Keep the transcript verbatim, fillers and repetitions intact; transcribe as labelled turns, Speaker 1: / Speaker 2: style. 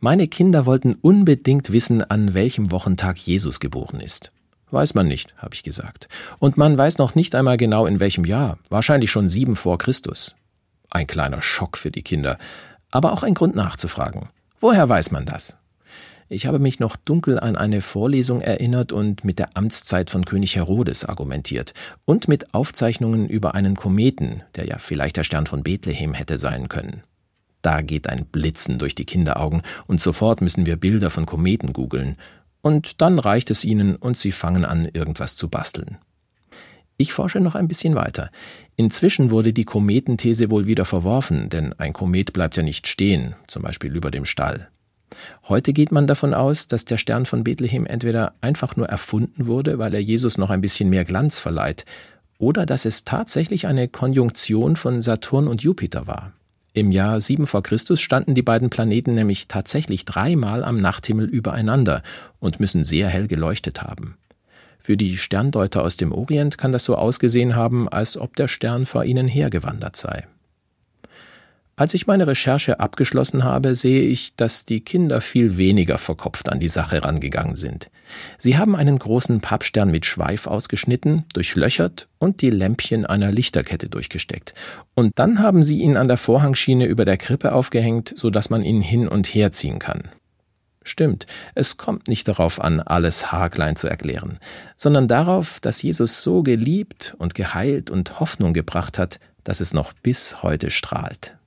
Speaker 1: Meine Kinder wollten unbedingt wissen, an welchem Wochentag Jesus geboren ist. Weiß man nicht, habe ich gesagt. Und man weiß noch nicht einmal genau in welchem Jahr, wahrscheinlich schon sieben vor Christus. Ein kleiner Schock für die Kinder, aber auch ein Grund nachzufragen. Woher weiß man das? Ich habe mich noch dunkel an eine Vorlesung erinnert und mit der Amtszeit von König Herodes argumentiert und mit Aufzeichnungen über einen Kometen, der ja vielleicht der Stern von Bethlehem hätte sein können. Da geht ein Blitzen durch die Kinderaugen und sofort müssen wir Bilder von Kometen googeln. Und dann reicht es ihnen und sie fangen an, irgendwas zu basteln. Ich forsche noch ein bisschen weiter. Inzwischen wurde die Kometenthese wohl wieder verworfen, denn ein Komet bleibt ja nicht stehen, zum Beispiel über dem Stall. Heute geht man davon aus, dass der Stern von Bethlehem entweder einfach nur erfunden wurde, weil er Jesus noch ein bisschen mehr Glanz verleiht, oder dass es tatsächlich eine Konjunktion von Saturn und Jupiter war. Im Jahr sieben vor Christus standen die beiden Planeten nämlich tatsächlich dreimal am Nachthimmel übereinander und müssen sehr hell geleuchtet haben. Für die Sterndeuter aus dem Orient kann das so ausgesehen haben, als ob der Stern vor ihnen hergewandert sei. Als ich meine Recherche abgeschlossen habe, sehe ich, dass die Kinder viel weniger verkopft an die Sache rangegangen sind. Sie haben einen großen Pappstern mit Schweif ausgeschnitten, durchlöchert und die Lämpchen einer Lichterkette durchgesteckt. Und dann haben sie ihn an der Vorhangschiene über der Krippe aufgehängt, sodass man ihn hin und her ziehen kann. Stimmt, es kommt nicht darauf an, alles haarklein zu erklären, sondern darauf, dass Jesus so geliebt und geheilt und Hoffnung gebracht hat, dass es noch bis heute strahlt.